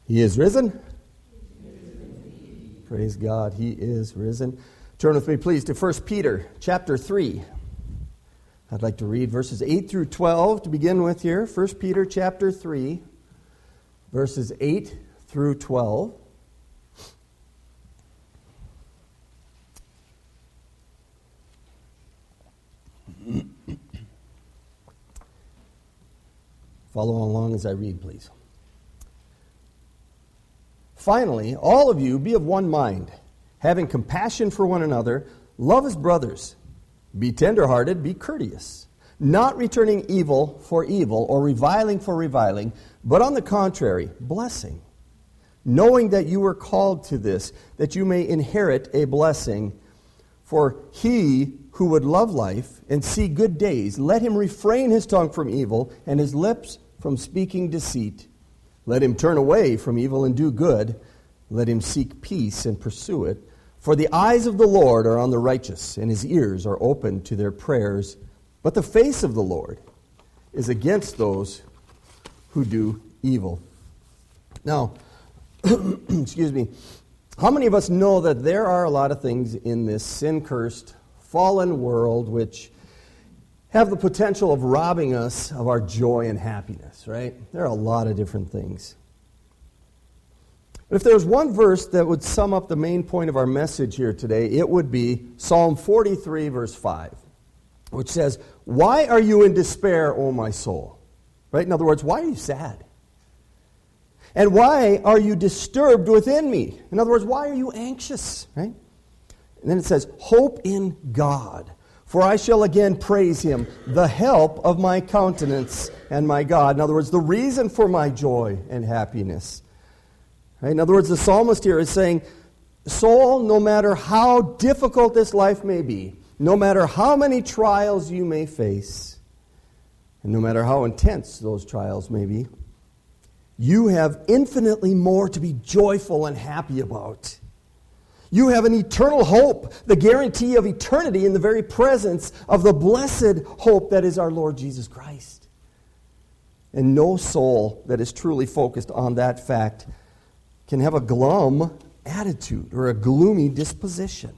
He is risen. Praise God, He is risen. Turn with me, please, to 1 Peter chapter 3. I'd like to read verses 8 through 12 to begin with here. 1 Peter chapter 3, verses 8 through 12. Follow along as I read, please. Finally, all of you be of one mind, having compassion for one another, love as brothers. Be tenderhearted, be courteous, not returning evil for evil or reviling for reviling, but on the contrary, blessing, knowing that you were called to this, that you may inherit a blessing. For he who would love life and see good days, let him refrain his tongue from evil and his lips from speaking deceit. Let him turn away from evil and do good. Let him seek peace and pursue it. For the eyes of the Lord are on the righteous, and his ears are open to their prayers. But the face of the Lord is against those who do evil. Now, excuse me, how many of us know that there are a lot of things in this sin-cursed, fallen world which have the potential of robbing us of our joy and happiness, right? There are a lot of different things. But if there's one verse that would sum up the main point of our message here today, it would be Psalm 43, verse 5, which says, "Why are you in despair, O my soul?" Right? In other words, why are you sad? And why are you disturbed within me? In other words, why are you anxious? Right? And then it says, "Hope in God. For I shall again praise him, the help of my countenance and my God." In other words, the reason for my joy and happiness. Right? In other words, the psalmist here is saying, soul, no matter how difficult this life may be, no matter how many trials you may face, and no matter how intense those trials may be, you have infinitely more to be joyful and happy about. You have an eternal hope, the guarantee of eternity in the very presence of the blessed hope that is our Lord Jesus Christ. And no soul that is truly focused on that fact can have a glum attitude or a gloomy disposition.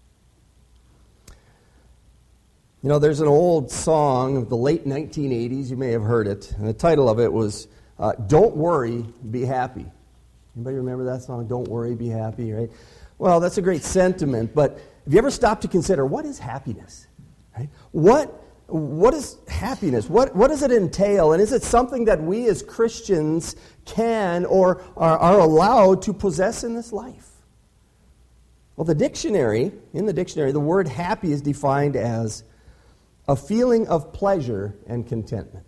You know, there's an old song of the late 1980s, you may have heard it, and the title of it was, "Don't Worry, Be Happy." Anybody remember that song, "Don't Worry, Be Happy," right? Well, that's a great sentiment, but have you ever stopped to consider, what is happiness? Right? What is happiness? What does it entail? And is it something that we as Christians can or are allowed to possess in this life? Well, in the dictionary, the word happy is defined as a feeling of pleasure and contentment.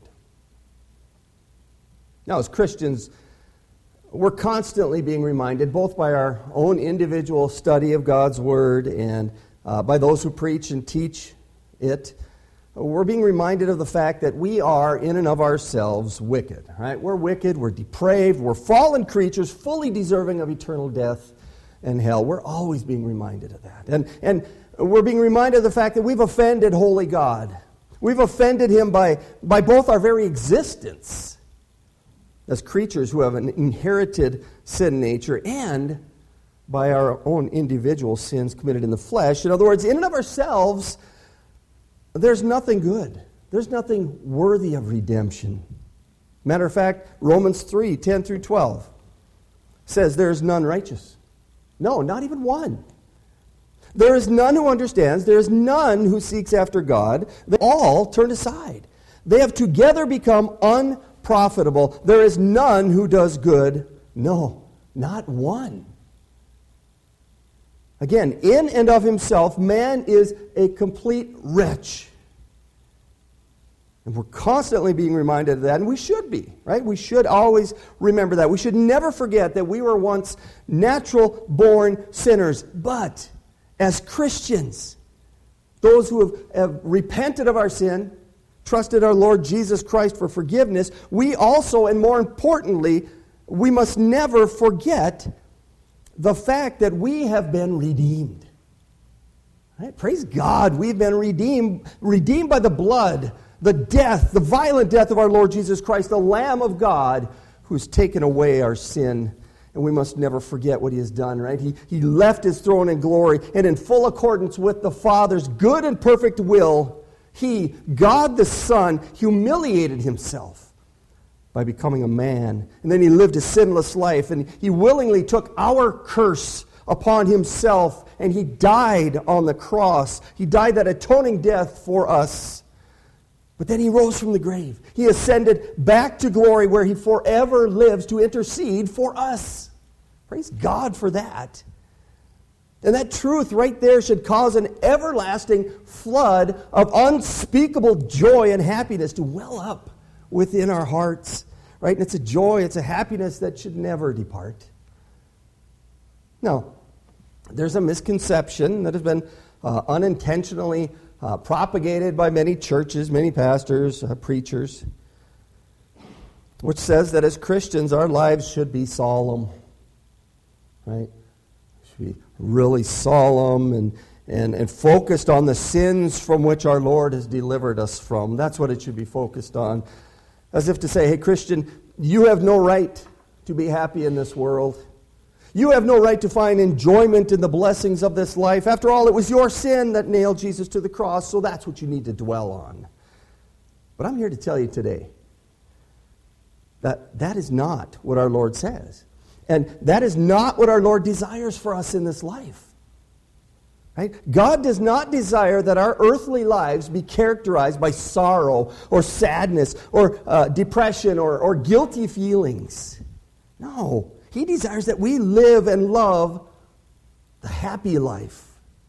Now, as Christians, we're constantly being reminded, both by our own individual study of God's Word and by those who preach and teach it, we're being reminded of the fact that we are, in and of ourselves, wicked. Right? We're wicked, we're depraved, we're fallen creatures, fully deserving of eternal death and hell. We're always being reminded of that. And we're being reminded of the fact that we've offended holy God. We've offended Him by both our very existence as creatures who have an inherited sin nature, and by our own individual sins committed in the flesh. In other words, in and of ourselves, there's nothing good. There's nothing worthy of redemption. Matter of fact, Romans 3, 10 through 12 says there is none righteous. No, not even one. There is none who understands. There is none who seeks after God. They all turned aside. They have together become unprofitable. There is none who does good. No, not one. Again, in and of himself, man is a complete wretch. And we're constantly being reminded of that, and we should be, right? We should always remember that. We should never forget that we were once natural-born sinners. But as Christians, those who have repented of our sin, trusted our Lord Jesus Christ for forgiveness, we also, and more importantly, we must never forget the fact that we have been redeemed. Right? Praise God, we've been redeemed by the blood, the death, the violent death of our Lord Jesus Christ, the Lamb of God, who's taken away our sin And we must never forget what he has done, right? He left his throne in glory, and in full accordance with the Father's good and perfect will, he, God the Son, humiliated himself by becoming a man. And then he lived a sinless life, and he willingly took our curse upon himself, and he died on the cross. He died that atoning death for us. But then he rose from the grave. He ascended back to glory where he forever lives to intercede for us. Praise God for that. And that truth right there should cause an everlasting flood of unspeakable joy and happiness to well up within our hearts. Right? And it's a joy, it's a happiness that should never depart. Now, there's a misconception that has been unintentionally propagated by many churches, many pastors, preachers, which says that as Christians, our lives should be solemn, right? Should be really solemn and focused on the sins from which our Lord has delivered us from. That's what it should be focused on. As if to say, hey, Christian, you have no right to be happy in this world. You have no right to find enjoyment in the blessings of this life. After all, it was your sin that nailed Jesus to the cross, so that's what you need to dwell on. But I'm here to tell you today that that is not what our Lord says. And that is not what our Lord desires for us in this life. Right? God does not desire that our earthly lives be characterized by sorrow or sadness or depression or guilty feelings. No. He desires that we live and love the happy life.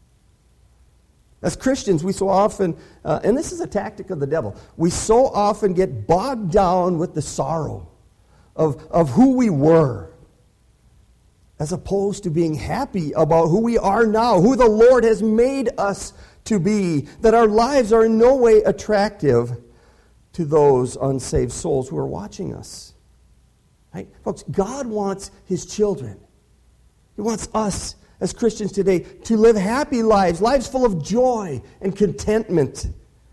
As Christians, we so often, and this is a tactic of the devil, we so often get bogged down with the sorrow of who we were, as opposed to being happy about who we are now, who the Lord has made us to be, that our lives are in no way attractive to those unsaved souls who are watching us. Right? Folks, God wants his children. He wants us as Christians today to live happy lives, lives full of joy and contentment.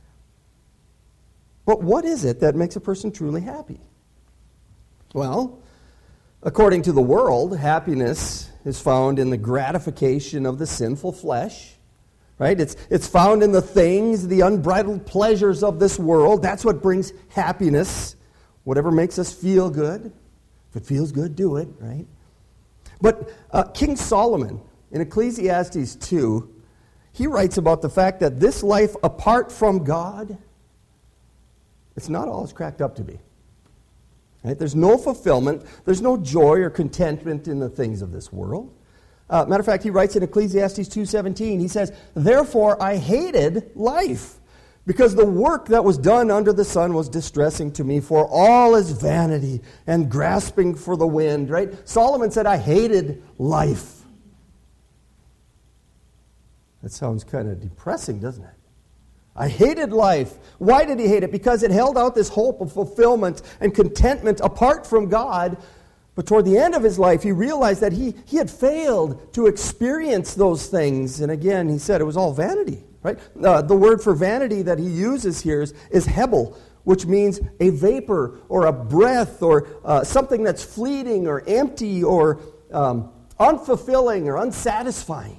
But what is it that makes a person truly happy? Well, according to the world, happiness is found in the gratification of the sinful flesh. Right? It's found in the things, the unbridled pleasures of this world. That's what brings happiness. Whatever makes us feel good. If it feels good, do it, right? But King Solomon, in Ecclesiastes 2, he writes about the fact that this life apart from God, it's not all it's cracked up to be. Right? There's no fulfillment, there's no joy or contentment in the things of this world. Matter of fact, he writes in Ecclesiastes 2:17, he says, "Therefore I hated life, because the work that was done under the sun was distressing to me, for all is vanity and grasping for the wind." Right? Solomon said, I hated life. That sounds kind of depressing, doesn't it? I hated life. Why did he hate it? Because it held out this hope of fulfillment and contentment apart from God. But toward the end of his life, he realized that he had failed to experience those things. And again, he said it was all vanity. Right? The word for vanity that he uses here is hebel, which means a vapor or a breath or something that's fleeting or empty or unfulfilling or unsatisfying.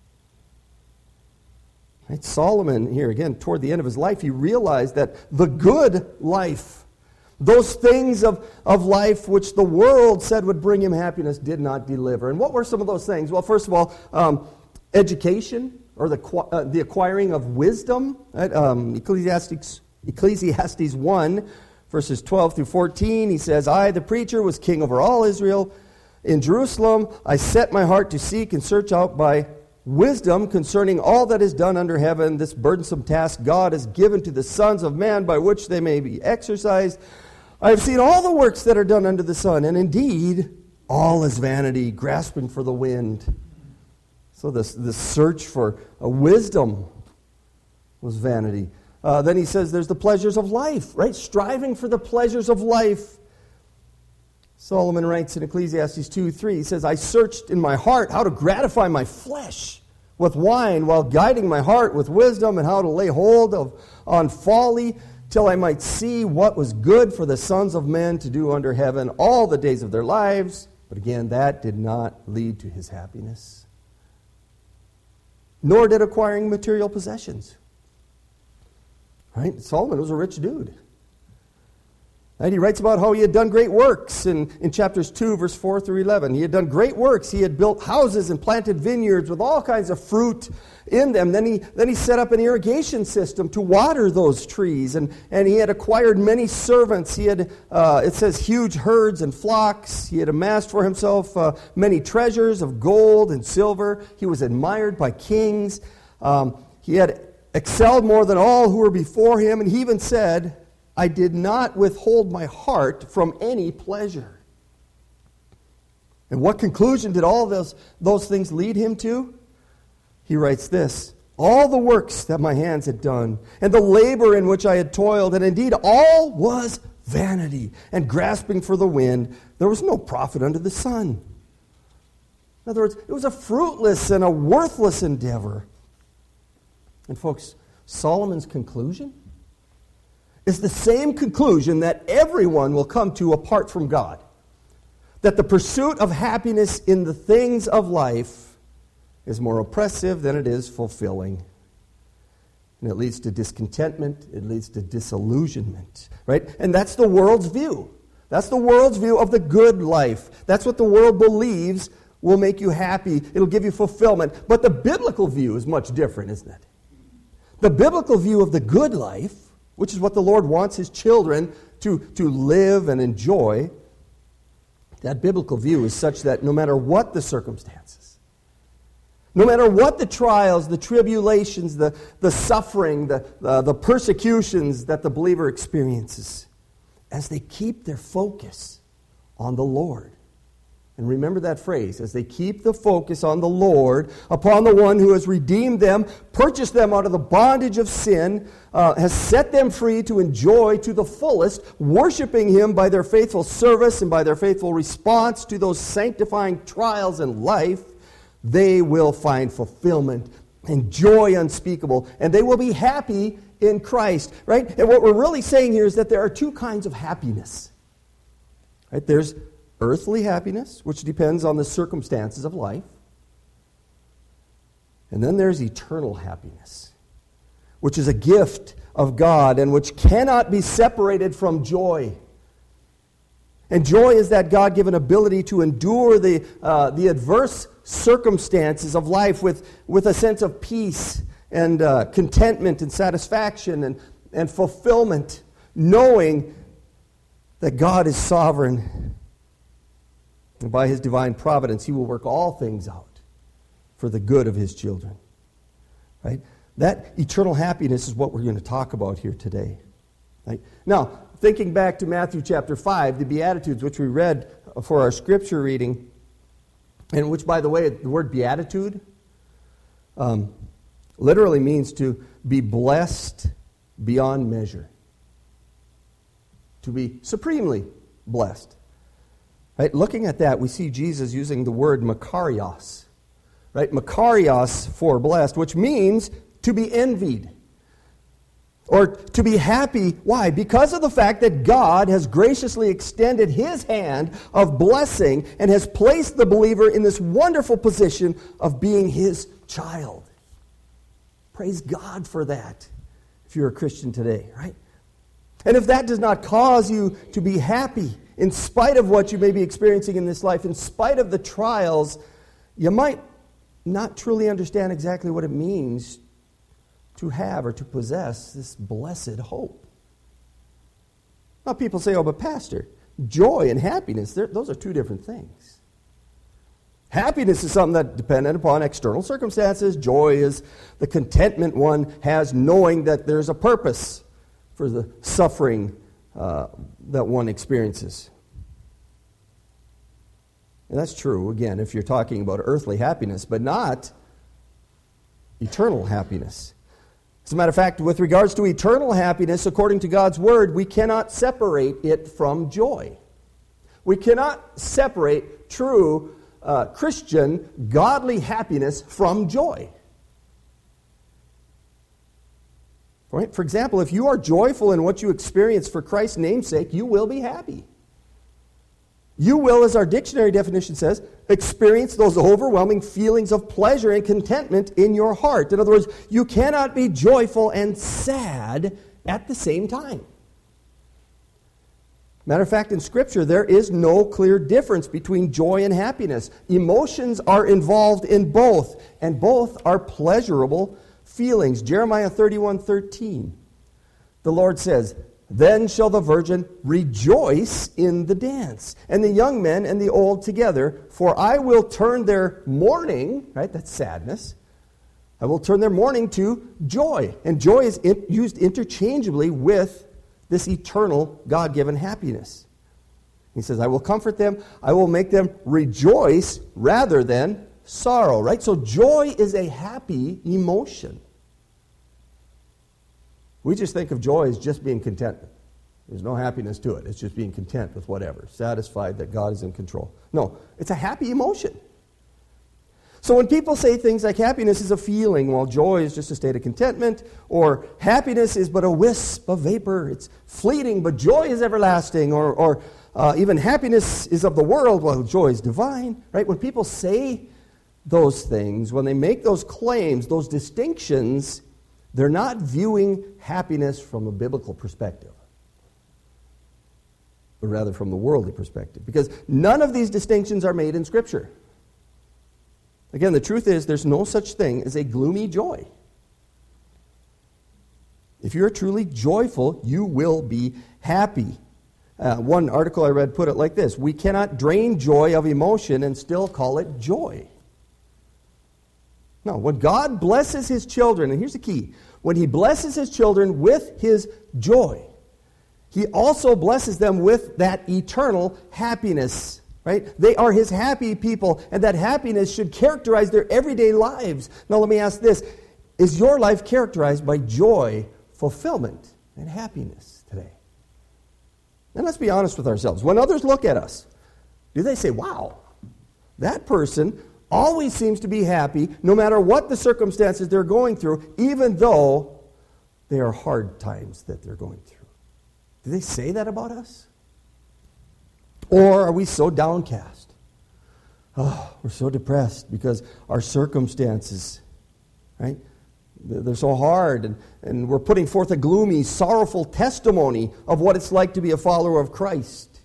Right? Solomon here, again, toward the end of his life, he realized that the good life, those things of life which the world said would bring him happiness, did not deliver. And what were some of those things? Well, first of all, education, or the acquiring of wisdom. Right? Ecclesiastes 1, verses 12 through 14, he says, "I, the preacher, was king over all Israel. In Jerusalem I set my heart to seek and search out by wisdom concerning all that is done under heaven. This burdensome task God has given to the sons of man, by which they may be exercised. I have seen all the works that are done under the sun, and indeed all is vanity, grasping for the wind." So this search for wisdom was vanity. Then he says there's the pleasures of life, right? Striving for the pleasures of life. Solomon writes in Ecclesiastes 2:3, he says, "I searched in my heart how to gratify my flesh with wine, while guiding my heart with wisdom, and how to lay hold on folly, till I might see what was good for the sons of men to do under heaven all the days of their lives. But again, that did not lead to his happiness. Nor did acquiring material possessions. Right? Solomon was a rich dude. Right? He writes about how he had done great works in chapters 2, verse 4 through 11. He had done great works. He had built houses and planted vineyards with all kinds of fruit in them. Then he set up an irrigation system to water those trees. And he had acquired many servants. He had, it says, huge herds and flocks. He had amassed for himself many treasures of gold and silver. He was admired by kings. He had excelled more than all who were before him. And he even said, I did not withhold my heart from any pleasure. And what conclusion did all those things lead him to? He writes this, all the works that my hands had done, and the labor in which I had toiled, and indeed all was vanity, and grasping for the wind, there was no profit under the sun. In other words, it was a fruitless and a worthless endeavor. And folks, Solomon's conclusion is the same conclusion that everyone will come to apart from God. That the pursuit of happiness in the things of life is more oppressive than it is fulfilling. And it leads to discontentment, it leads to disillusionment, right? And that's the world's view. That's the world's view of the good life. That's what the world believes will make you happy. It'll give you fulfillment. But the biblical view is much different, isn't it? The biblical view of the good life, which is what the Lord wants his children to live and enjoy, that biblical view is such that no matter what the circumstances, no matter what the trials, the tribulations, the suffering, the persecutions that the believer experiences, as they keep their focus on the Lord. And remember that phrase, as they keep the focus on the Lord, upon the one who has redeemed them, purchased them out of the bondage of sin, has set them free to enjoy to the fullest, worshiping him by their faithful service and by their faithful response to those sanctifying trials in life, they will find fulfillment and joy unspeakable, and they will be happy in Christ, right? And what we're really saying here is that there are two kinds of happiness, right? There's earthly happiness, which depends on the circumstances of life. And then there's eternal happiness, which is a gift of God and which cannot be separated from joy. And joy is that God-given ability to endure the adverse circumstances of life with a sense of peace and contentment and satisfaction and fulfillment, knowing that God is sovereign. And by his divine providence, he will work all things out for the good of his children. Right? That eternal happiness is what we're going to talk about here today. Right? Now, thinking back to Matthew chapter 5, the Beatitudes, which we read for our scripture reading, and which, by the way, the word beatitude literally means to be blessed beyond measure. To be supremely blessed. Right? Looking at that, we see Jesus using the word makarios. Right? Makarios for blessed, which means to be envied. Or to be happy. Why? Because of the fact that God has graciously extended his hand of blessing and has placed the believer in this wonderful position of being his child. Praise God for that, if you're a Christian today, right? And if that does not cause you to be happy, in spite of what you may be experiencing in this life, in spite of the trials, you might not truly understand exactly what it means to have or to possess this blessed hope. Now people say, oh, but Pastor, joy and happiness, those are two different things. Happiness is something that's dependent upon external circumstances. Joy is the contentment one has knowing that there's a purpose for the suffering that one experiences. And that's true, again, if you're talking about earthly happiness, but not eternal happiness. As a matter of fact, with regards to eternal happiness, according to God's Word, we cannot separate it from joy. We cannot separate true Christian, godly happiness from joy. Right? For example, if you are joyful in what you experience for Christ's name's sake, you will be happy. You will, as our dictionary definition says, experience those overwhelming feelings of pleasure and contentment in your heart. In other words, you cannot be joyful and sad at the same time. Matter of fact, in Scripture, there is no clear difference between joy and happiness. Emotions are involved in both, and both are pleasurable feelings. Jeremiah 31:13. The Lord says, "Then shall the virgin rejoice in the dance, and the young men and the old together, for I will turn their mourning," right, that's sadness, "I will turn their mourning to joy." And joy is used interchangeably with this eternal God-given happiness. He says, "I will comfort them, I will make them rejoice rather than sorrow," right? So joy is a happy emotion. We just think of joy as just being content. There's no happiness to it. It's just being content with whatever, satisfied that God is in control. No, it's a happy emotion. So when people say things like happiness is a feeling, while joy is just a state of contentment, or happiness is but a wisp of vapor, it's fleeting, but joy is everlasting, or even happiness is of the world, while joy is divine, right? When people say those things, when they make those claims, those distinctions, they're not viewing happiness from a biblical perspective, but rather from the worldly perspective, because none of these distinctions are made in Scripture. Again, the truth is there's no such thing as a gloomy joy. If you're truly joyful, you will be happy. One article I read put it like this: "We cannot drain joy of emotion and still call it joy." No, when God blesses His children, and here's the key, when He blesses His children with His joy, He also blesses them with that eternal happiness. Right? They are His happy people, and that happiness should characterize their everyday lives. Now let me ask this: is your life characterized by joy, fulfillment, and happiness today? And let's be honest with ourselves. When others look at us, do they say, "Wow, that person always seems to be happy no matter what the circumstances they're going through, even though they are hard times that they're going through"? Do they say that about us? Or are we so downcast? Oh, we're so depressed because our circumstances, right? They're so hard, and we're putting forth a gloomy, sorrowful testimony of what it's like to be a follower of Christ.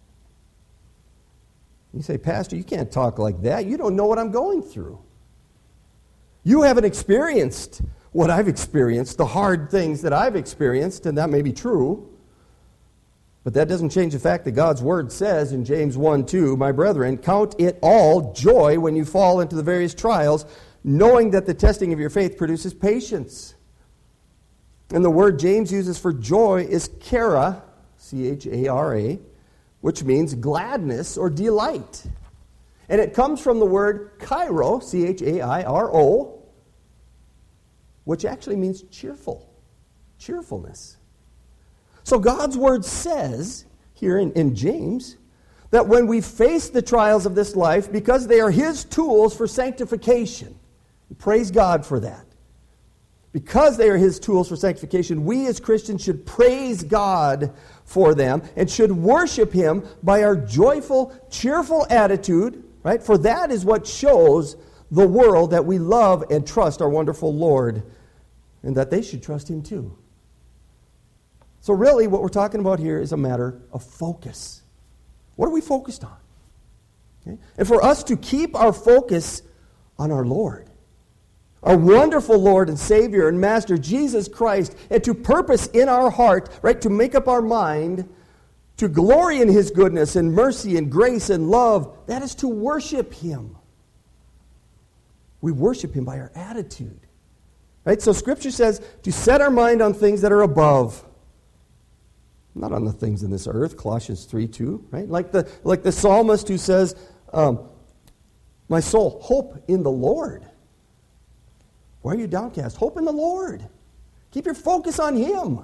You say, "Pastor, you can't talk like that. You don't know what I'm going through. You haven't experienced what I've experienced, the hard things that I've experienced," and that may be true. But that doesn't change the fact that God's Word says in James 1:2, "My brethren, count it all joy when you fall into the various trials, knowing that the testing of your faith produces patience." And the word James uses for joy is chara, C-H-A-R-A, which means gladness or delight. And it comes from the word chairo, C-H-A-I-R-O, which actually means cheerful, cheerfulness. So God's Word says here in James that when we face the trials of this life, because they are His tools for sanctification, praise God for that. Because they are His tools for sanctification, we as Christians should praise God for them and should worship Him by our joyful, cheerful attitude, right? For that is what shows the world that we love and trust our wonderful Lord, and that they should trust Him too. So really, what we're talking about here is a matter of focus. What are we focused on? Okay? And for us to keep our focus on our Lord, our wonderful Lord and Savior and Master, Jesus Christ, and to purpose in our heart, right, to make up our mind, to glory in His goodness and mercy and grace and love, that is to worship Him. We worship Him by our attitude. Right? So Scripture says to set our mind on things that are above, not on the things in this earth, Colossians 3:2, right? Like the psalmist who says, "My soul, hope in the Lord." Why are you downcast? Hope in the Lord. Keep your focus on Him.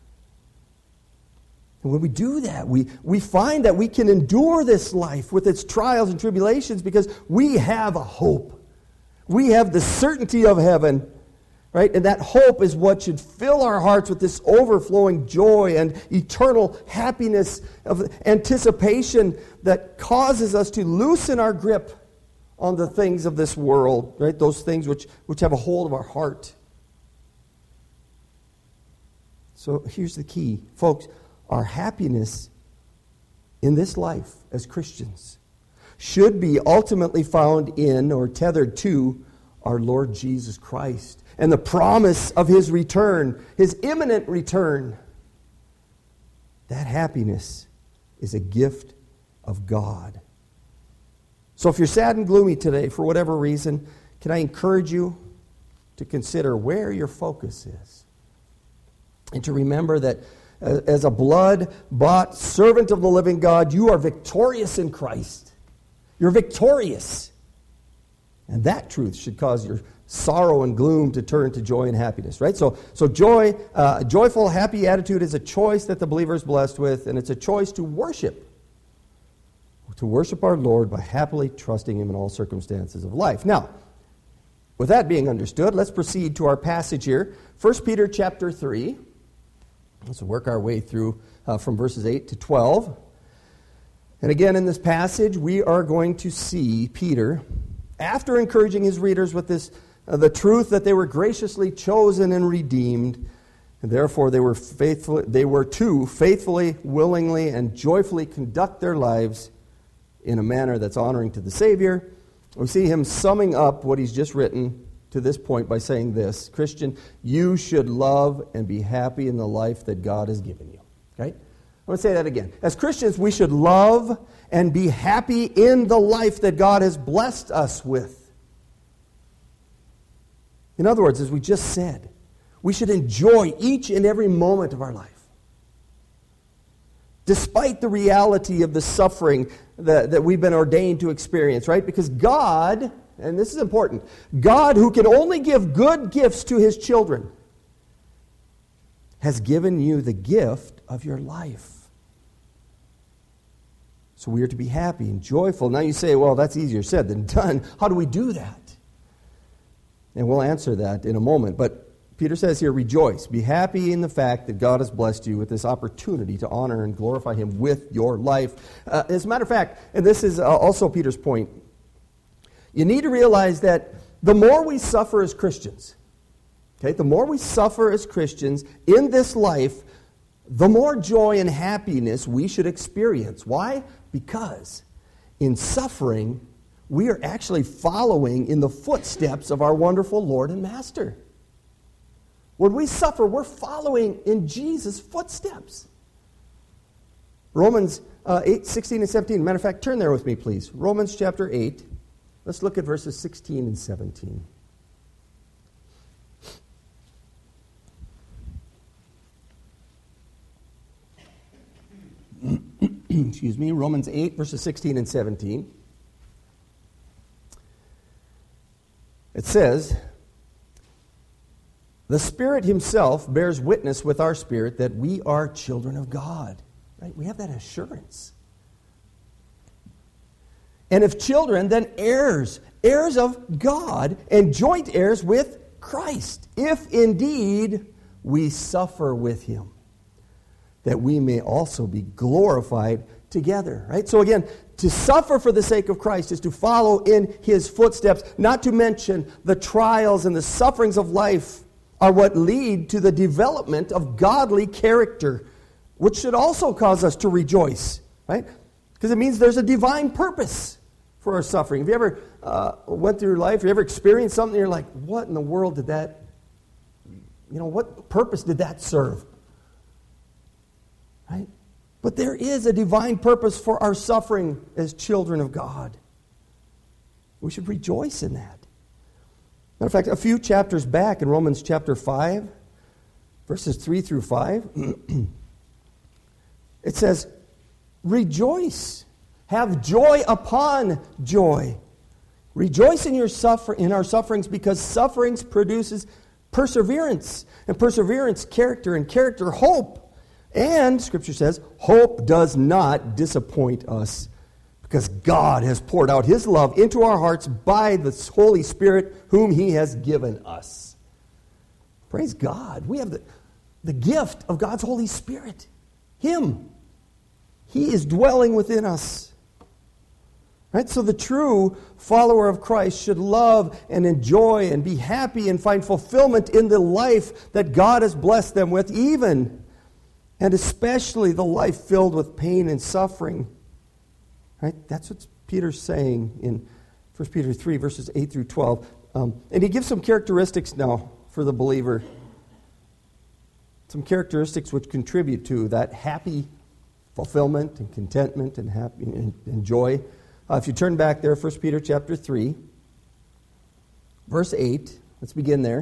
And when we do that, we find that we can endure this life with its trials and tribulations because we have a hope. We have the certainty of heaven. Right? And that hope is what should fill our hearts with this overflowing joy and eternal happiness of anticipation that causes us to loosen our grip on the things of this world, right? Those things which have a hold of our heart. So here's the key. Folks, our happiness in this life as Christians should be ultimately found in or tethered to our Lord Jesus Christ and the promise of His return, His imminent return. That happiness is a gift of God. So if you're sad and gloomy today for whatever reason, can I encourage you to consider where your focus is? And to remember that as a blood-bought servant of the living God, you are victorious in Christ. You're victorious. And that truth should cause your sorrow and gloom to turn to joy and happiness, right? So joy, a joyful, happy attitude is a choice that the believer is blessed with, and it's a choice to worship our Lord by happily trusting Him in all circumstances of life. Now, with that being understood, let's proceed to our passage here. 1 Peter chapter 3. Let's work our way through from verses 8 to 12. And again, in this passage, we are going to see Peter, after encouraging his readers with this, the truth that they were graciously chosen and redeemed, and therefore they were to faithfully, willingly, and joyfully conduct their lives in a manner that's honoring to the Savior. We see him summing up what he's just written to this point by saying this: Christian, you should love and be happy in the life that God has given you. Okay? I'm going to say that again. As Christians, we should love and be happy in the life that God has blessed us with. In other words, as we just said, we should enjoy each and every moment of our life, despite the reality of the suffering that we've been ordained to experience, right? Because God, and this is important, God, who can only give good gifts to His children, has given you the gift of your life. So we are to be happy and joyful. Now you say, well, that's easier said than done. How do we do that? And we'll answer that in a moment. But Peter says here, rejoice. Be happy in the fact that God has blessed you with this opportunity to honor and glorify Him with your life. As a matter of fact, and this is also Peter's point, you need to realize that the more we suffer as Christians, okay, the more we suffer as Christians in this life, the more joy and happiness we should experience. Why? Because in suffering, we are actually following in the footsteps of our wonderful Lord and Master. When we suffer, we're following in Jesus' footsteps. Romans 8, 16 and 17. Matter of fact, turn there with me, please. Romans chapter 8. Let's look at verses 16 and 17. Excuse me, Romans 8, verses 16 and 17. It says, the Spirit Himself bears witness with our spirit that we are children of God. Right? We have that assurance. And if children, then heirs, heirs of God, and joint heirs with Christ, if indeed we suffer with Him, that we may also be glorified together. Right? So again, to suffer for the sake of Christ is to follow in His footsteps, not to mention the trials and the sufferings of life are what lead to the development of godly character, which should also cause us to rejoice, right? Because it means there's a divine purpose for our suffering. Have you ever went through life, have you ever experienced something, you're like, what in the world did that, what purpose did that serve? Right? But there is a divine purpose for our suffering as children of God. We should rejoice in that. Matter of fact, a few chapters back in Romans chapter 5, verses 3 through 5, it says, rejoice, have joy upon joy. Rejoice in our sufferings, because sufferings produces perseverance, and perseverance, character, and character, hope. And, Scripture says, hope does not disappoint us, because God has poured out His love into our hearts by the Holy Spirit whom He has given us. Praise God. We have the gift of God's Holy Spirit. Him. He is dwelling within us. Right? So the true follower of Christ should love and enjoy and be happy and find fulfillment in the life that God has blessed them with, even and especially the life filled with pain and suffering. Right? That's what Peter's saying in 1 Peter 3, verses 8 through 12. And he gives some characteristics now for the believer. Some characteristics which contribute to that happy fulfillment and contentment and happy and joy. If you turn back there, 1 Peter chapter 3, verse 8. Let's begin there.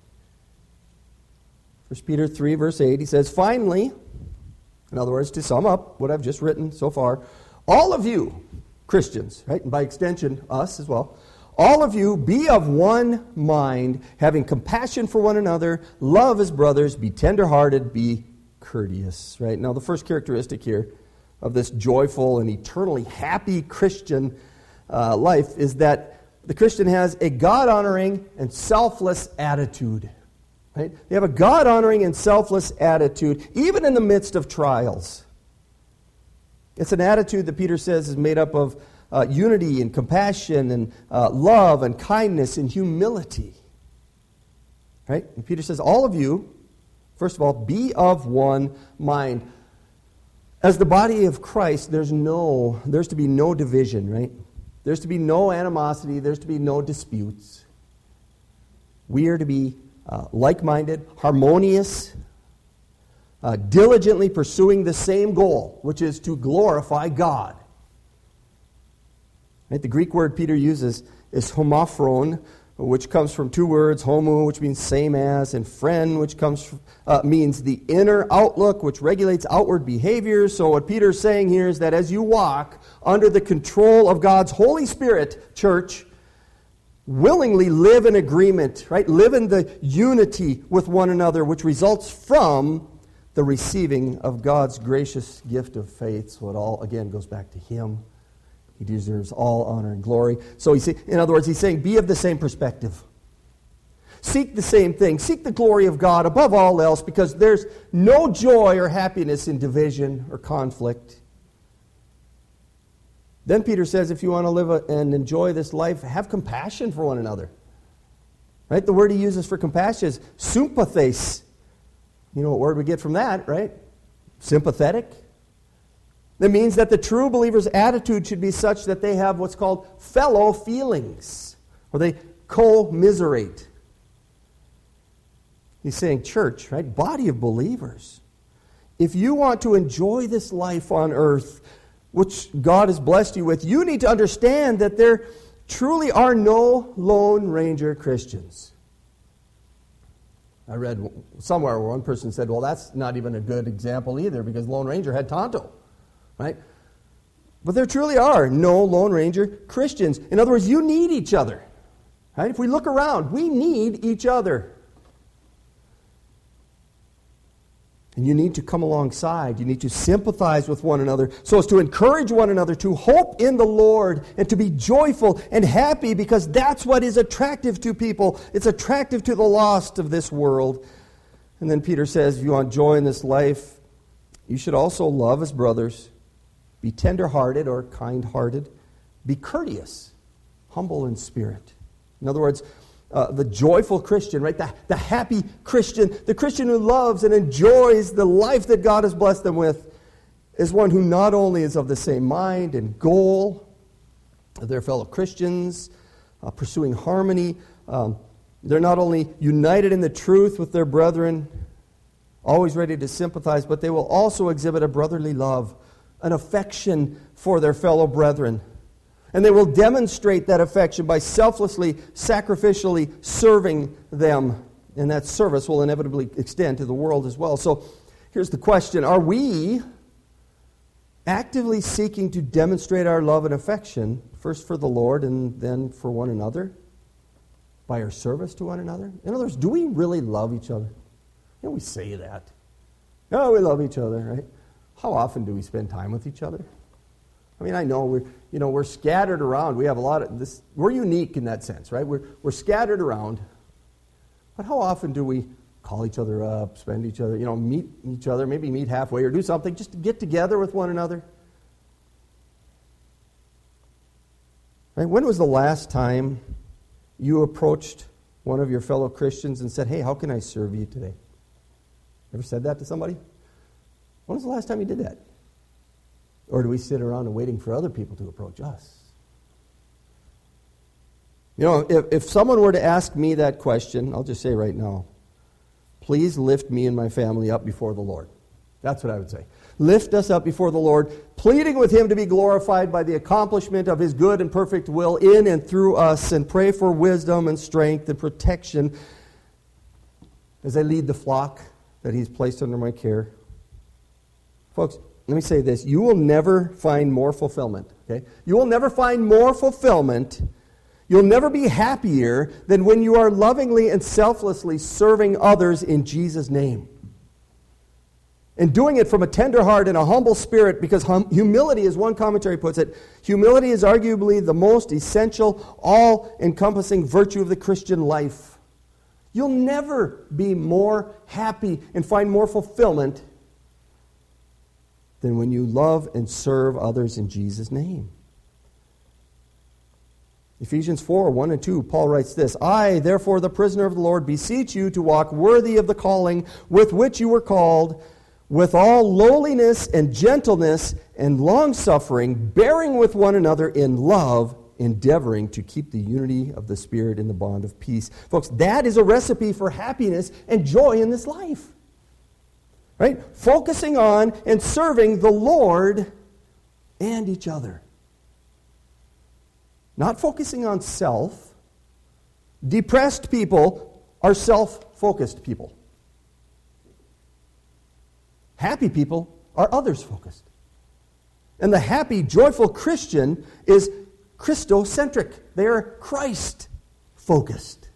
1 Peter 3, verse 8, he says, finally, in other words, to sum up what I've just written so far, all of you, Christians, right, and by extension, us as well, all of you be of one mind, having compassion for one another, love as brothers, be tenderhearted, be courteous. Right? Now, the first characteristic here of this joyful and eternally happy Christian life is that the Christian has a God-honoring and selfless attitude. Right? They have a God-honoring and selfless attitude, even in the midst of trials. It's an attitude that Peter says is made up of unity and compassion and love and kindness and humility. Right? And Peter says, all of you, first of all, be of one mind. As the body of Christ, there's to be no division, right? There's to be no animosity. There's to be no disputes. We are to be like-minded, harmonious, diligently pursuing the same goal, which is to glorify God. Right? The Greek word Peter uses is homophron, which comes from two words, homo, which means same as, and phren, which means the inner outlook, which regulates outward behavior. So what Peter's saying here is that as you walk under the control of God's Holy Spirit, church, willingly live in agreement, right? Live in the unity with one another, which results from the receiving of God's gracious gift of faith. So it all, again, goes back to Him. He deserves all honor and glory. So in other words, he's saying, be of the same perspective. Seek the same thing. Seek the glory of God above all else, because there's no joy or happiness in division or conflict. Then Peter says, if you want to live and enjoy this life, have compassion for one another. Right? The word he uses for compassion is sympathes. You know what word we get from that, right? Sympathetic. That means that the true believer's attitude should be such that they have what's called fellow feelings, or they commiserate. He's saying, church, right? Body of believers. If you want to enjoy this life on earth, which God has blessed you with, you need to understand that there truly are no Lone Ranger Christians. I read somewhere where one person said, well, that's not even a good example either, because Lone Ranger had Tonto. Right? But there truly are no Lone Ranger Christians. In other words, you need each other. Right? If we look around, we need each other. And you need to come alongside. You need to sympathize with one another so as to encourage one another to hope in the Lord and to be joyful and happy, because that's what is attractive to people. It's attractive to the lost of this world. And then Peter says, if you want joy in this life, you should also love as brothers. Be tender-hearted or kind-hearted. Be courteous, humble in spirit. In other words, the joyful Christian, right? The happy Christian, the Christian who loves and enjoys the life that God has blessed them with, is one who not only is of the same mind and goal of their fellow Christians, pursuing harmony. They're not only united in the truth with their brethren, always ready to sympathize, but they will also exhibit a brotherly love, an affection for their fellow brethren. And they will demonstrate that affection by selflessly, sacrificially serving them. And that service will inevitably extend to the world as well. So here's the question. Are we actively seeking to demonstrate our love and affection, first for the Lord and then for one another, by our service to one another? In other words, do we really love each other? You know, we say that. Oh, we love each other, right? How often do we spend time with each other? I mean, I know we're scattered around. We have a lot of this. We're unique in that sense, right? We're scattered around. But how often do we call each other up, spend each other, meet each other, maybe meet halfway or do something just to get together with one another. Right? When was the last time you approached one of your fellow Christians and said, hey, how can I serve you today? Ever said that to somebody? When was the last time you did that? Or do we sit around and waiting for other people to approach us? If someone were to ask me that question, I'll just say right now, please lift me and my family up before the Lord. That's what I would say. Lift us up before the Lord, pleading with Him to be glorified by the accomplishment of His good and perfect will in and through us, and pray for wisdom and strength and protection as I lead the flock that He's placed under my care. Folks, let me say this. You will never find more fulfillment. Okay? You will never find more fulfillment. You'll never be happier than when you are lovingly and selflessly serving others in Jesus' name. And doing it from a tender heart and a humble spirit, because humility, as one commentary puts it, humility is arguably the most essential, all-encompassing virtue of the Christian life. You'll never be more happy and find more fulfillment than when you love and serve others in Jesus' name. Ephesians 4, 1 and 2, Paul writes this, I, therefore, the prisoner of the Lord, beseech you to walk worthy of the calling with which you were called, with all lowliness and gentleness and long-suffering, bearing with one another in love, endeavoring to keep the unity of the Spirit in the bond of peace. Folks, that is a recipe for happiness and joy in this life. Right? Focusing on and serving the Lord and each other. Not focusing on self. Depressed people are self-focused people. Happy people are others-focused. And the happy, joyful Christian is Christocentric. They are Christ-focused.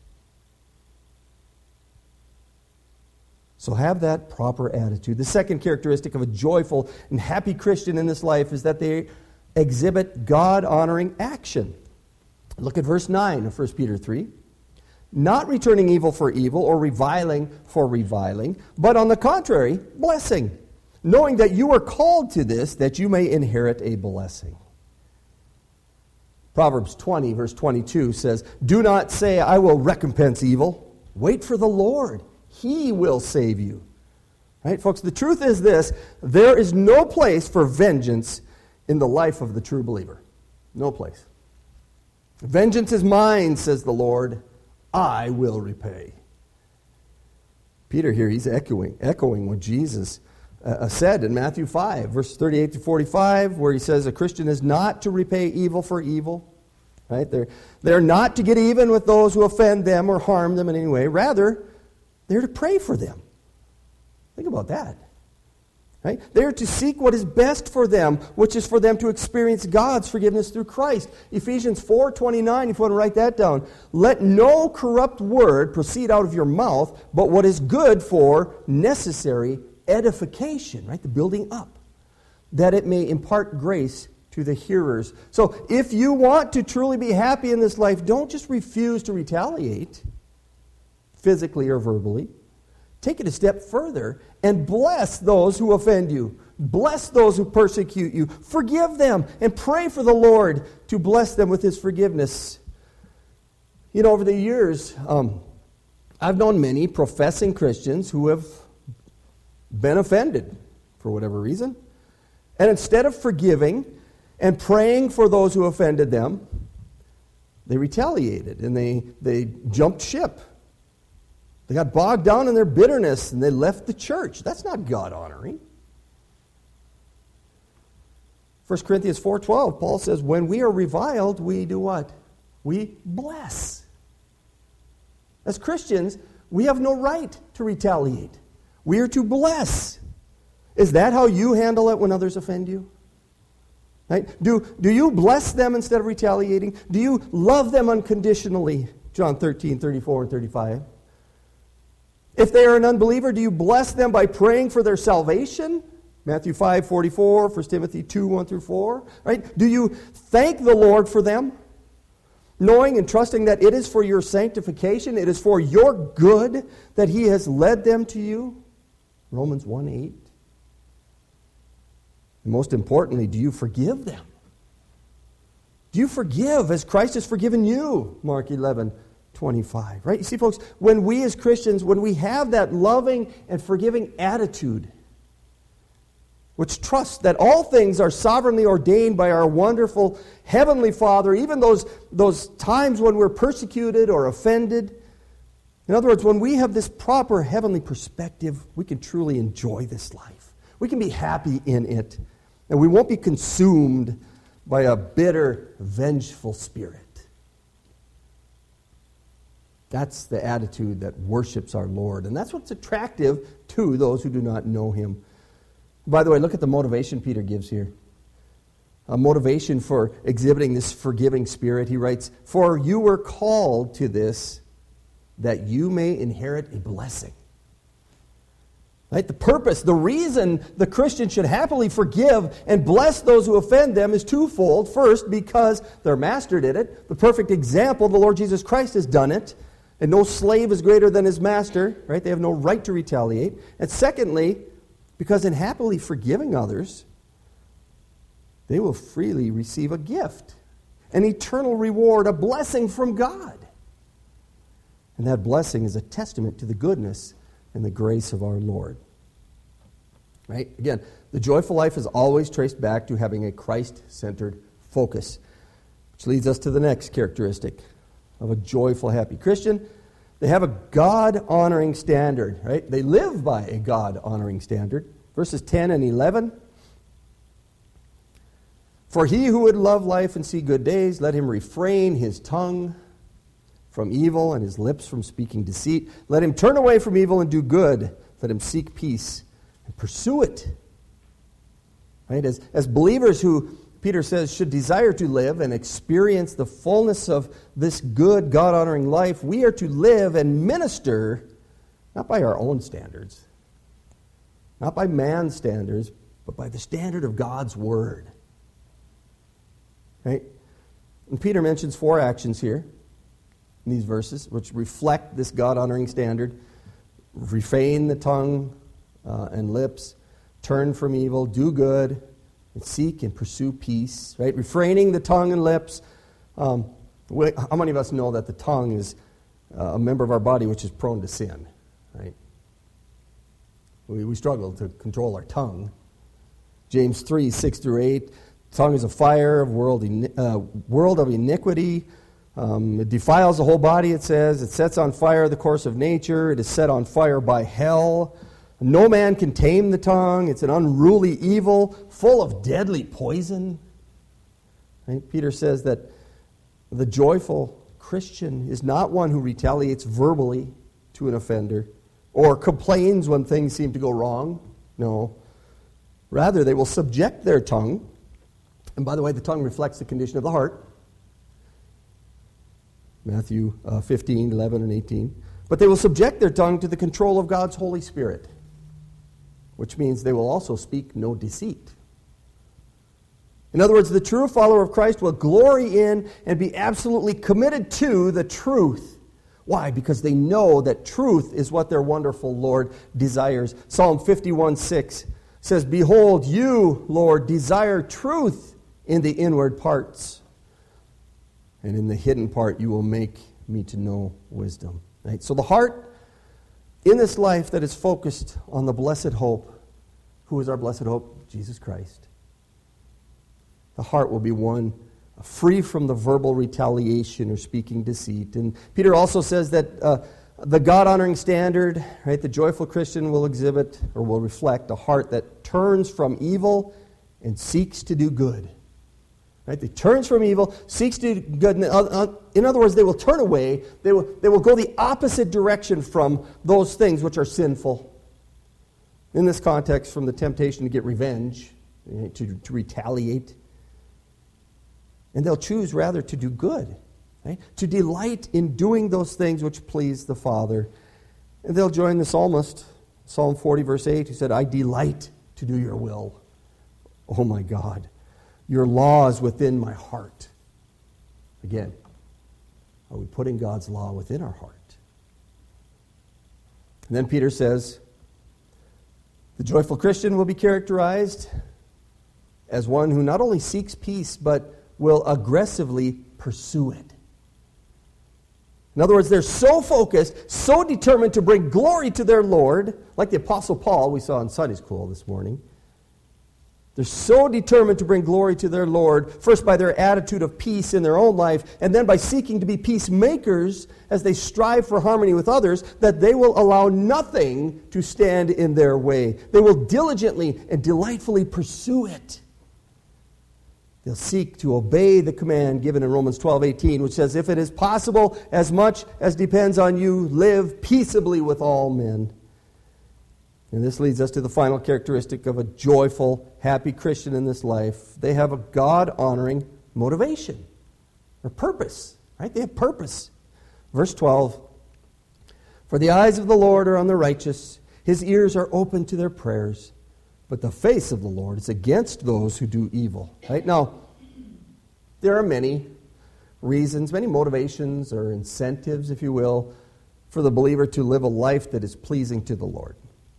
So have that proper attitude. The second characteristic of a joyful and happy Christian in this life is that they exhibit God-honoring action. Look at verse 9 of 1 Peter 3. Not returning evil for evil or reviling for reviling, but on the contrary, blessing, knowing that you are called to this, that you may inherit a blessing. Proverbs 20, verse 22 says, do not say, I will recompense evil. Wait for the Lord. He will save you. Right, folks, the truth is this, there is no place for vengeance in the life of the true believer. No place. Vengeance is mine, says the Lord. I will repay. Peter here, he's echoing what Jesus said in Matthew 5, verse 38 to 45, where he says a Christian is not to repay evil for evil. Right? They're not to get even with those who offend them or harm them in any way. Rather, they're to pray for them. Think about that. Right? They're to seek what is best for them, which is for them to experience God's forgiveness through Christ. Ephesians 4:29, if you want to write that down. Let no corrupt word proceed out of your mouth, but what is good for necessary edification, right? The building up, that it may impart grace to the hearers. So if you want to truly be happy in this life, don't just refuse to retaliate, physically or verbally. Take it a step further and bless those who offend you. Bless those who persecute you. Forgive them and pray for the Lord to bless them with His forgiveness. Over the years, I've known many professing Christians who have been offended for whatever reason. And instead of forgiving and praying for those who offended them, they retaliated and they jumped ship. They got bogged down in their bitterness and they left the church. That's not God-honoring. 1 Corinthians 4:12, Paul says, when we are reviled, we do what? We bless. As Christians, we have no right to retaliate. We are to bless. Is that how you handle it when others offend you? Right? Do you bless them instead of retaliating? Do you love them unconditionally? John 13:34 and 35. If they are an unbeliever, do you bless them by praying for their salvation? Matthew 5:44, 1 Timothy 2:1-4. Right? Do you thank the Lord for them? knowing and trusting that it is for your sanctification, it is for your good that he has led them to you? Romans 1:8. And most importantly, do you forgive them? Do you forgive as Christ has forgiven you? Mark 11:25. Right? You see, folks, when we as Christians, when we have that loving and forgiving attitude, which trusts that all things are sovereignly ordained by our wonderful Heavenly Father, even those times when we're persecuted or offended. In other words, when we have this proper heavenly perspective, we can truly enjoy this life. We can be happy in it, and we won't be consumed by a bitter, vengeful spirit. That's the attitude that worships our Lord, and that's what's attractive to those who do not know Him. By the way, look at the motivation Peter gives here. A motivation for exhibiting this forgiving spirit. He writes, "For you were called to this, that you may inherit a blessing." Right? The purpose, the reason the Christian should happily forgive and bless those who offend them is twofold. First, because their master did it. The perfect example, the Lord Jesus Christ has done it. And no slave is greater than his master. Right? They have no right to retaliate. And secondly, because in happily forgiving others, they will freely receive a gift, an eternal reward, a blessing from God. And that blessing is a testament to the goodness and the grace of our Lord. Right? Again, the joyful life is always traced back to having a Christ-centered focus, which leads us to the next characteristic of a joyful, happy Christian. They have a God-honoring standard, right? They live by a God-honoring standard. Verses 10 and 11. "For he who would love life and see good days, let him refrain his tongue from evil and his lips from speaking deceit. Let him turn away from evil and do good. Let him seek peace and pursue it." Right? As believers who, Peter says, should desire to live and experience the fullness of this good, God-honoring life, we are to live and minister not by our own standards, not by man's standards, but by the standard of God's Word. Right? And Peter mentions 4 actions here in these verses, which reflect this God-honoring standard. Refrain the tongue and lips, turn from evil, do good, and seek and pursue peace. Right? Refraining the tongue and lips. How many of us know that the tongue is a member of our body which is prone to sin? Right? We struggle to control our tongue. James 3:6-8. Tongue is a fire of world of iniquity. It defiles the whole body, it says. It sets on fire the course of nature. It is set on fire by hell. No man can tame the tongue. It's an unruly evil, full of deadly poison. Right? Peter says that the joyful Christian is not one who retaliates verbally to an offender or complains when things seem to go wrong. No. Rather, they will subject their tongue. And by the way, the tongue reflects the condition of the heart. Matthew 15, 11, and 18. But they will subject their tongue to the control of God's Holy Spirit, which means they will also speak no deceit. In other words, the true follower of Christ will glory in and be absolutely committed to the truth. Why? Because they know that truth is what their wonderful Lord desires. Psalm 51:6 says, "Behold, you, Lord, desire truth in the inward parts, and in the hidden part you will make me to know wisdom." Right? So the heart in this life that is focused on the blessed hope. Who is our blessed hope? Jesus Christ. The heart will be one free from the verbal retaliation or speaking deceit. And Peter also says that the God-honoring standard, right, the joyful Christian will exhibit or will reflect a heart that turns from evil and seeks to do good. Right? They turns from evil, seeks to do good. In other words, they will turn away. They will go the opposite direction from those things which are sinful. In this context, from the temptation to get revenge, to retaliate. And they'll choose rather to do good, right? To delight in doing those things which please the Father. And they'll join the psalmist, Psalm 40, verse 8, who said, "I delight to do your will, oh my God. Your law is within my heart." Again, Are we putting God's law within our heart? And then Peter says, the joyful Christian will be characterized as one who not only seeks peace, but will aggressively pursue it. In other words, they're so focused, so determined to bring glory to their Lord, like the Apostle Paul we saw in Sunday school this morning. They're so determined to bring glory to their Lord, first by their attitude of peace in their own life, and then by seeking to be peacemakers as they strive for harmony with others, that they will allow nothing to stand in their way. They will diligently and delightfully pursue it. They'll seek to obey the command given in Romans 12:18, which says, if it is possible, as much as depends on you, live peaceably with all men. And this leads us to the final characteristic of a joyful, happy Christian in this life. They have a God-honoring motivation or purpose, right? They have purpose. Verse 12, for the eyes of the Lord are on the righteous, his ears are open to their prayers. But the face of the Lord is against those who do evil. Right? Now, there are many reasons, many motivations or incentives, if you will, for the believer to live a life that is pleasing to the Lord.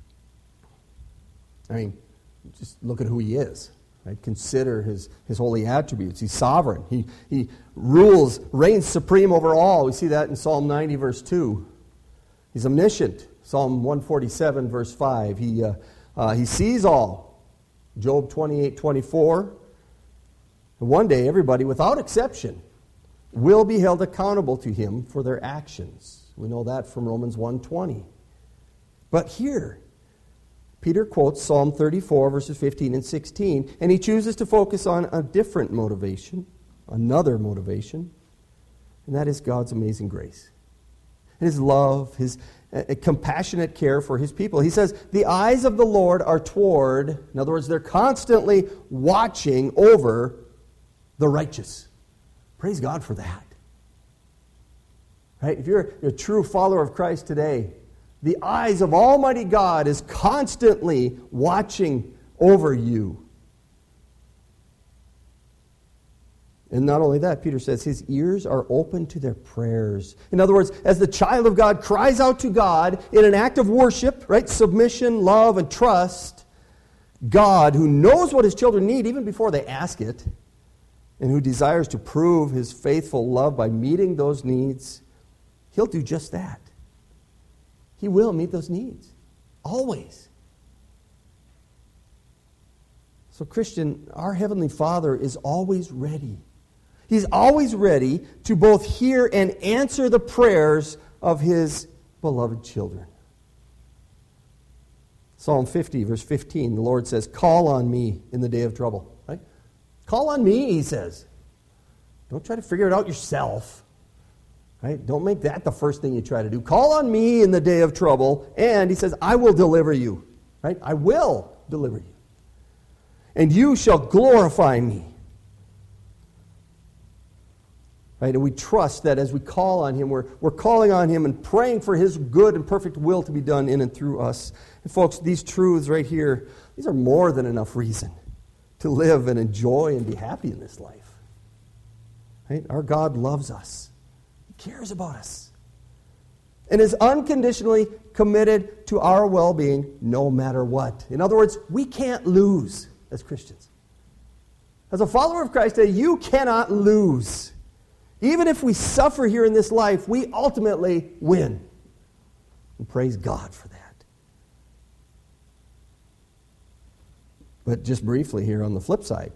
I mean, just look at who he is. Right? Consider his holy attributes. He's sovereign. He rules, reigns supreme over all. We see that in Psalm 90, verse 2. He's omniscient. Psalm 147, verse 5. He sees all. Job 28:24. And one day, everybody, without exception, will be held accountable to him for their actions. We know that from Romans 1:20. But here, Peter quotes Psalm 34, verses 15 and 16, and he chooses to focus on a different motivation, another motivation, and that is God's amazing grace. His love, his compassionate care for his people. He says, the eyes of the Lord are toward, in other words, they're constantly watching over the righteous. Praise God for that. Right? If you're a true follower of Christ today, the eyes of Almighty God is constantly watching over you. And not only that, Peter says his ears are open to their prayers. In other words, as the child of God cries out to God in an act of worship, right, submission, love, and trust, God, who knows what his children need even before they ask it, and who desires to prove his faithful love by meeting those needs, he'll do just that. He will meet those needs. Always. So, Christian, our Heavenly Father is always ready. He's always ready to both hear and answer the prayers of his beloved children. Psalm 50, verse 15, the Lord says, call on me in the day of trouble. Right? Call on me, he says. Don't try to figure it out yourself. Right? Don't make that the first thing you try to do. Call on me in the day of trouble, and he says, I will deliver you. Right? I will deliver you. And you shall glorify me. Right? And we trust that as we call on him, we're calling on him and praying for his good and perfect will to be done in and through us. And folks, these truths right here, these are more than enough reason to live and enjoy and be happy in this life. Right? Our God loves us. He cares about us. And is unconditionally committed to our well-being no matter what. In other words, we can't lose as Christians. As a follower of Christ today, you cannot lose. Even if we suffer here in this life, we ultimately win. And praise God for that. But just briefly here on the flip side,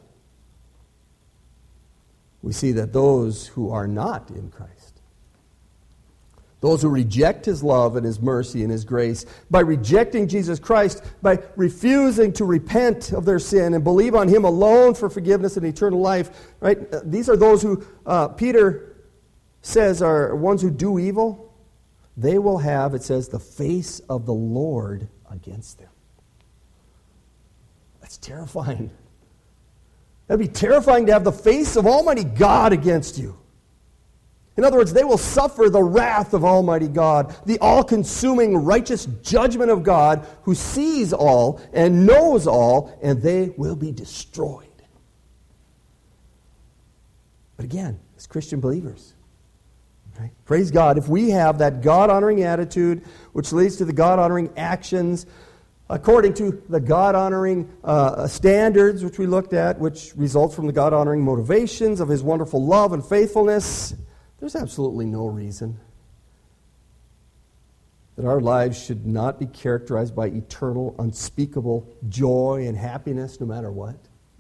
we see that those who are not in Christ, those who reject his love and his mercy and his grace, by rejecting Jesus Christ, by refusing to repent of their sin and believe on him alone for forgiveness and eternal life, right? These are those who Peter says are ones who do evil. They will have, it says, the face of the Lord against them. That's terrifying. That'd be terrifying to have the face of Almighty God against you. In other words, they will suffer the wrath of Almighty God, the all-consuming righteous judgment of God who sees all and knows all, and they will be destroyed. But again, as Christian believers, Right? Praise God. If we have that God-honoring attitude, which leads to the God-honoring actions, according to the God-honoring standards which we looked at, which results from the God-honoring motivations of His wonderful love and faithfulness, there's absolutely no reason that our lives should not be characterized by eternal, unspeakable joy and happiness no matter what.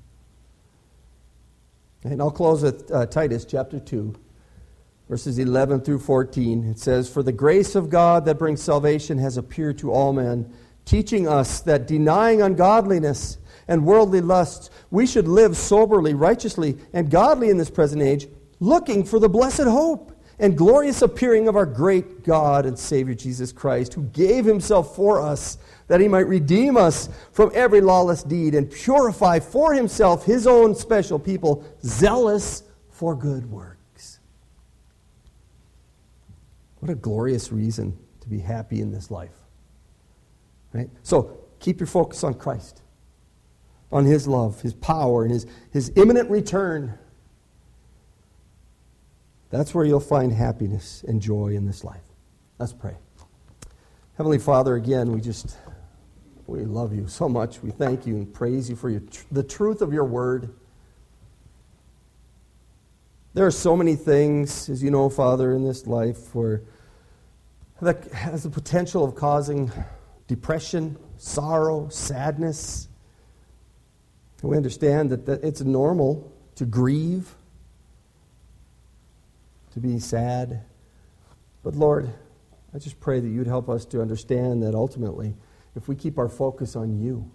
And I'll close with Titus chapter 2, verses 11 through 14. It says, "For the grace of God that brings salvation has appeared to all men, teaching us that denying ungodliness and worldly lusts, we should live soberly, righteously, and godly in this present age, looking for the blessed hope and glorious appearing of our great God and Savior Jesus Christ, who gave Himself for us, that He might redeem us from every lawless deed and purify for Himself His own special people, zealous for good works." What a glorious reason to be happy in this life. Right? So, keep your focus on Christ, on His love, His power, and His imminent return. That's where you'll find happiness and joy in this life. Let's pray. Heavenly Father, again, we love You so much. We thank You and praise You for the truth of Your word. There are so many things, as You know, Father, in this life that has the potential of causing depression, sorrow, sadness. And we understand that it's normal to grieve, to be sad. But Lord, I just pray that You'd help us to understand that ultimately, if we keep our focus on You,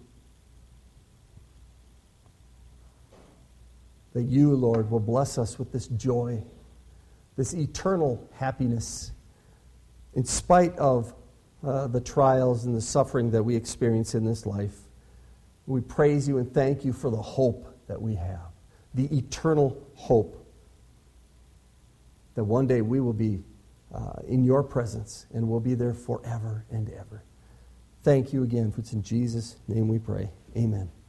that You, Lord, will bless us with this joy, this eternal happiness, in spite of the trials and the suffering that we experience in this life. We praise You and thank You for the hope that we have, the eternal hope that one day we will be in Your presence and will be there forever and ever. Thank You again, for it's in Jesus' name we pray. Amen.